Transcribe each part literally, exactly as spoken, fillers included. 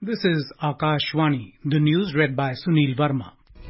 This is Akashvani, the news read by Sunil Verma.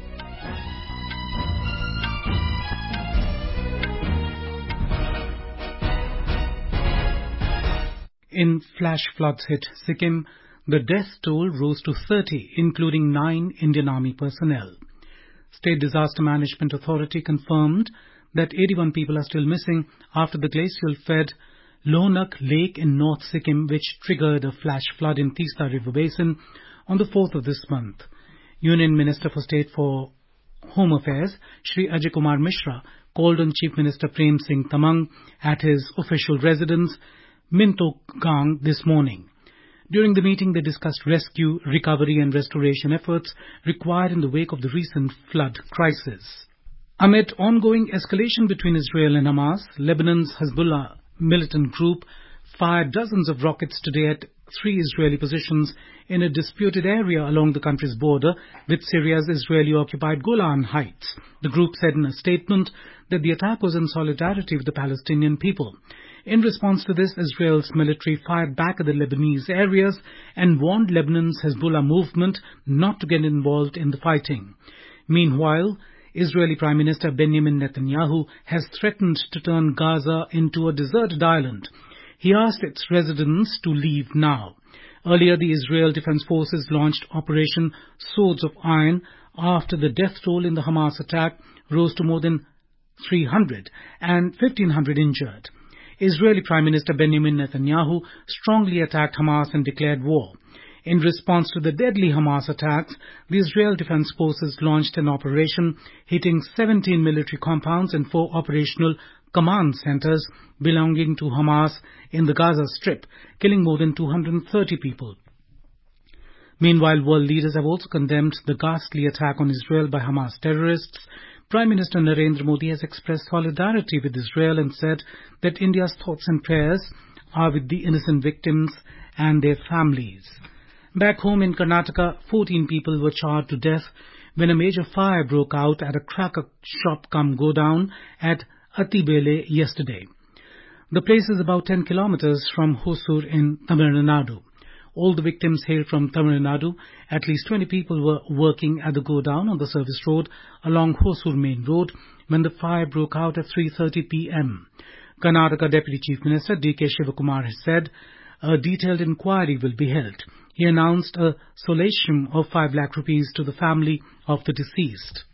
In flash floods hit Sikkim, the death toll rose to thirty, including nine Indian Army personnel. State Disaster Management Authority confirmed that eighty-one people are still missing after the glacial-fed Lonak Lake in North Sikkim, which triggered a flash flood in Teesta River Basin on the fourth of this month. Union Minister for State for Home Affairs, Shri Ajay Kumar Mishra, called on Chief Minister Prem Singh Tamang at his official residence, Minto Gang, this morning. During the meeting, they discussed rescue, recovery and restoration efforts required in the wake of the recent flood crisis. Amid ongoing escalation between Israel and Hamas, Lebanon's Hezbollah militant group fired dozens of rockets today at three Israeli positions in a disputed area along the country's border with Syria's Israeli-occupied Golan Heights. The group said in a statement that the attack was in solidarity with the Palestinian people. In response to this, Israel's military fired back at the Lebanese areas and warned Lebanon's Hezbollah movement not to get involved in the fighting. Meanwhile, Israeli Prime Minister Benjamin Netanyahu has threatened to turn Gaza into a deserted island. He asked its residents to leave now. Earlier, the Israel Defense Forces launched Operation Swords of Iron after the death toll in the Hamas attack rose to more than three hundred and fifteen hundred injured. Israeli Prime Minister Benjamin Netanyahu strongly attacked Hamas and declared war. In response to the deadly Hamas attacks, the Israel Defense Forces launched an operation hitting seventeen military compounds and four operational command centers belonging to Hamas in the Gaza Strip, killing more than two hundred thirty people. Meanwhile, world leaders have also condemned the ghastly attack on Israel by Hamas terrorists. Prime Minister Narendra Modi has expressed solidarity with Israel and said that India's thoughts and prayers are with the innocent victims and their families. Back home in Karnataka, fourteen people were charred to death when a major fire broke out at a cracker shop cum godown at Attibele yesterday. The place is about ten kilometers from Hosur in Tamil Nadu. All the victims hail from Tamil Nadu. At least twenty people were working at the godown on the service road along Hosur Main Road when the fire broke out at three thirty p.m. Karnataka Deputy Chief Minister D K Shivakumar has said a detailed inquiry will be held. He announced a solatium of five lakh rupees to the family of the deceased.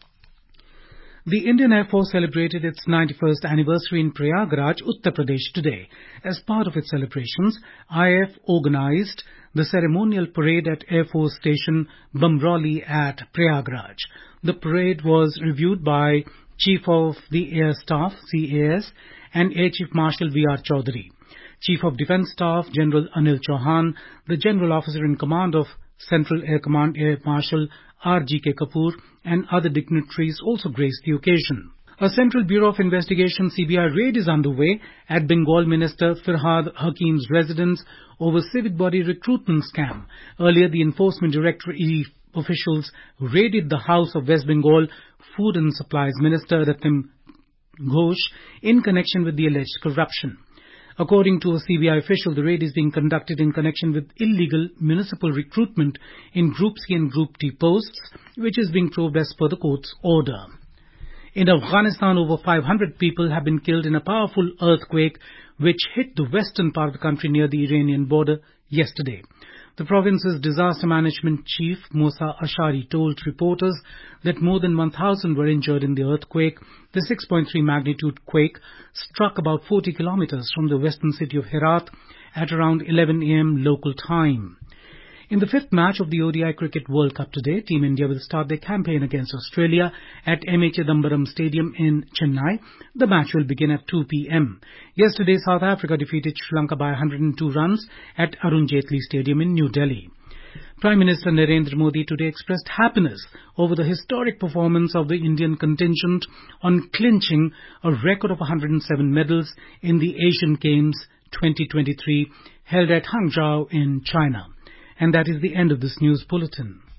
The Indian Air Force celebrated its ninety-first anniversary in Prayagraj, Uttar Pradesh today. As part of its celebrations, I F organized the ceremonial parade at Air Force Station Bamrauli at Prayagraj. The parade was reviewed by Chief of the Air Staff, C A S, and Air Chief Marshal V R Chaudhary. Chief of Defence Staff General Anil Chauhan, the General Officer in Command of Central Air Command Air Marshal R G K Kapoor and other dignitaries also graced the occasion. A Central Bureau of Investigation C B I raid is underway at Bengal Minister Firhad Hakim's residence over civic body recruitment scam. Earlier, the Enforcement Directorate officials raided the house of West Bengal Food and Supplies Minister Ratim Ghosh in connection with the alleged corruption. According to a C B I official, the raid is being conducted in connection with illegal municipal recruitment in Group C and Group T posts, which is being probed as per the court's order. In Afghanistan, over five hundred people have been killed in a powerful earthquake which hit the western part of the country near the Iranian border yesterday. The province's disaster management chief, Musa Ashari, told reporters that more than one thousand were injured in the earthquake. The six point three magnitude quake struck about forty kilometers from the western city of Herat at around eleven a.m. local time. In the fifth match of the O D I Cricket World Cup today, Team India will start their campaign against Australia at M A Chidambaram Stadium in Chennai. The match will begin at two p.m. Yesterday, South Africa defeated Sri Lanka by one hundred two runs at Arun Jaitley Stadium in New Delhi. Prime Minister Narendra Modi today expressed happiness over the historic performance of the Indian contingent on clinching a record of one hundred seven medals in the Asian Games twenty twenty-three held at Hangzhou in China. And that is the end of this news bulletin.